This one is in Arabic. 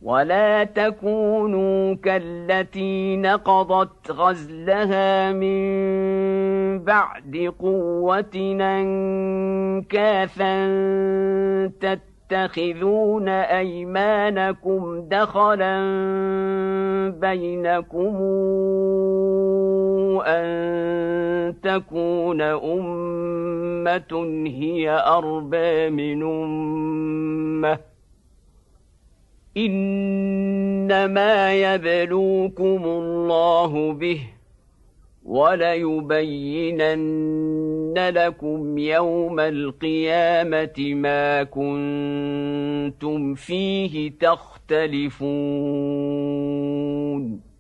ولا تكونوا كالتي نقضت غزلها من بعد قوة أنكاثا تتخذون أيمانكم دخلا بينكم أن تكون أمة هي أربى من أمة إنما يبلوكم الله به وليبينن لكم يوم القيامة ما كنتم فيه تختلفون.